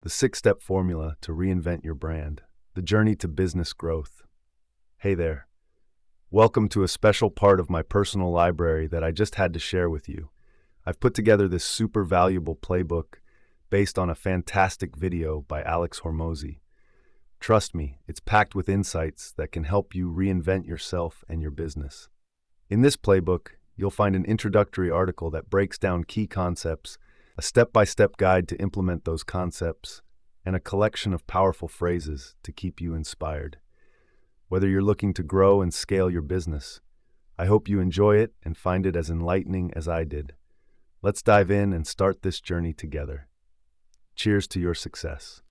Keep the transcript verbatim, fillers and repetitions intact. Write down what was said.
the six-step formula to reinvent your brand, the journey to business growth. Hey there. Welcome to a special part of my personal library that I just had to share with you. I've put together this super valuable playbook based on a fantastic video by Alex Hormozi. Trust me, it's packed with insights that can help you reinvent yourself and your business. In this playbook, you'll find an introductory article that breaks down key concepts, a step-by-step guide to implement those concepts, and a collection of powerful phrases to keep you inspired. Whether you're looking to grow and scale your business, I hope you enjoy it and find it as enlightening as I did. Let's dive in and start this journey together. Cheers to your success.